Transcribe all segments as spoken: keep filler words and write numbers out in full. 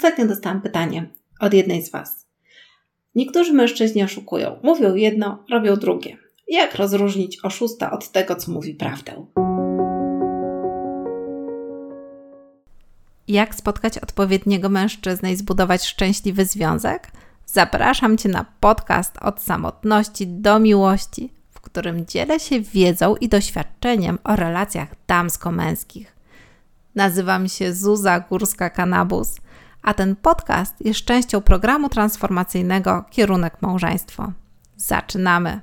Ostatnio dostałam pytanie od jednej z Was. Niektórzy mężczyźni oszukują. Mówią jedno, robią drugie. Jak rozróżnić oszusta od tego, co mówi prawdę? Jak spotkać odpowiedniego mężczyznę i zbudować szczęśliwy związek? Zapraszam Cię na podcast Od samotności do miłości, w którym dzielę się wiedzą i doświadczeniem o relacjach damsko-męskich. Nazywam się Zuza Górska-Kanabus, a ten podcast jest częścią programu transformacyjnego Kierunek Małżeństwo. Zaczynamy!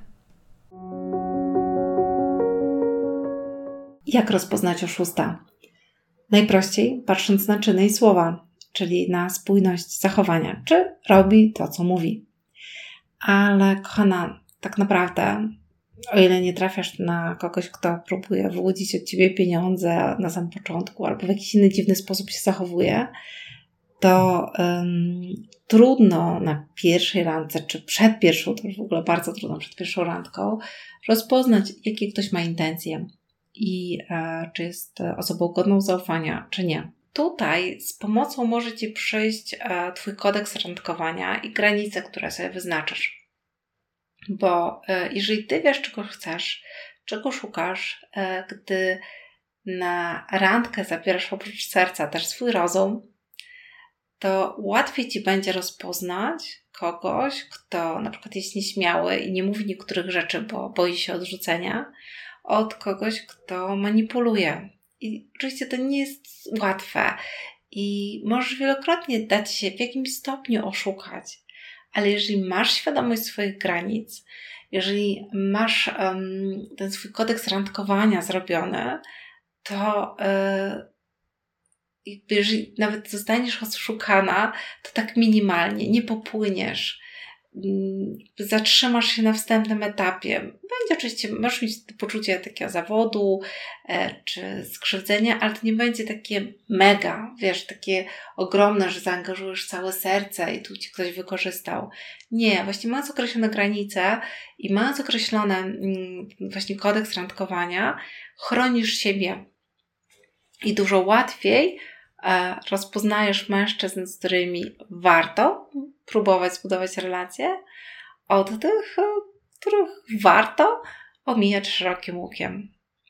Jak rozpoznać oszusta? Najprościej patrząc na czyny i słowa, czyli na spójność zachowania, czy robi to, co mówi. Ale kochana, tak naprawdę, o ile nie trafiasz na kogoś, kto próbuje wyłudzić od Ciebie pieniądze na samym początku albo w jakiś inny dziwny sposób się zachowuje, to um, trudno na pierwszej randce, czy przed pierwszą, to już w ogóle bardzo trudno przed pierwszą randką, rozpoznać, jakie ktoś ma intencje i e, czy jest osobą godną zaufania, czy nie. Tutaj z pomocą może Ci przyjść e, Twój kodeks randkowania i granice, które sobie wyznaczasz. Bo e, jeżeli Ty wiesz, czego chcesz, czego szukasz, e, gdy na randkę zabierasz oprócz serca też swój rozum, to łatwiej Ci będzie rozpoznać kogoś, kto na przykład jest nieśmiały i nie mówi niektórych rzeczy, bo boi się odrzucenia, od kogoś, kto manipuluje. I oczywiście to nie jest łatwe i możesz wielokrotnie dać się w jakimś stopniu oszukać, ale jeżeli masz świadomość swoich granic, jeżeli masz um, ten swój kodeks randkowania zrobiony, to yy, jeżeli nawet zostaniesz oszukana, to tak minimalnie, nie popłyniesz. Zatrzymasz się na wstępnym etapie. Będzie oczywiście, możesz mieć poczucie takiego zawodu e, czy skrzywdzenia, ale to nie będzie takie mega, wiesz, takie ogromne, że zaangażujesz całe serce i tu Cię ktoś wykorzystał. Nie, właśnie mając określone granice i mając określony mm, właśnie kodeks randkowania, chronisz siebie i dużo łatwiej e, rozpoznajesz mężczyzn, z którymi warto próbować zbudować relacje, od tych, których warto omijać szerokim łukiem.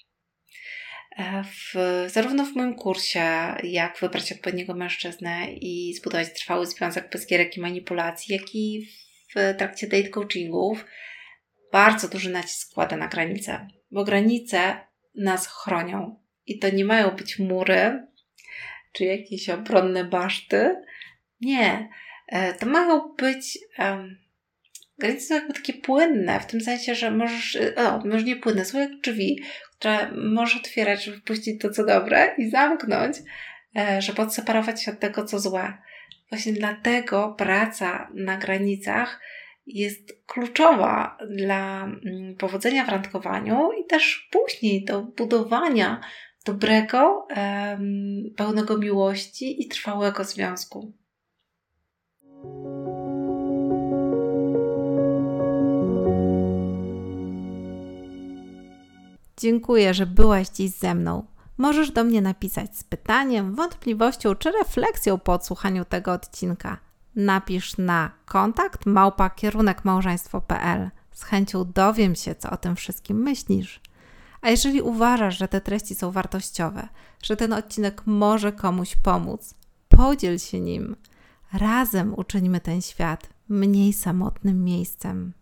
W, zarówno w moim kursie, jak wybrać odpowiedniego mężczyznę i zbudować trwały związek bez gierek i manipulacji, jak i w trakcie date coachingów bardzo duży nacisk kładę na granice, bo granice nas chronią i to nie mają być mury czy jakieś obronne baszty. Nie. To mają być um, granice są jakby takie płynne, w tym sensie, że możesz, o, może nie płynne, są jak drzwi, które możesz otwierać, żeby wpuścić to, co dobre i zamknąć, e, żeby odseparować się od tego, co złe. Właśnie dlatego praca na granicach jest kluczowa dla mm, powodzenia w randkowaniu i też później do budowania dobrego, em, pełnego miłości i trwałego związku. Dziękuję, że byłaś dziś ze mną. Możesz do mnie napisać z pytaniem, wątpliwością czy refleksją po odsłuchaniu tego odcinka. Napisz na kontakt małpa kierunek małżeństwo kropka p l. Z chęcią dowiem się, co o tym wszystkim myślisz. A jeżeli uważasz, że te treści są wartościowe, że ten odcinek może komuś pomóc, podziel się nim. Razem uczyńmy ten świat mniej samotnym miejscem.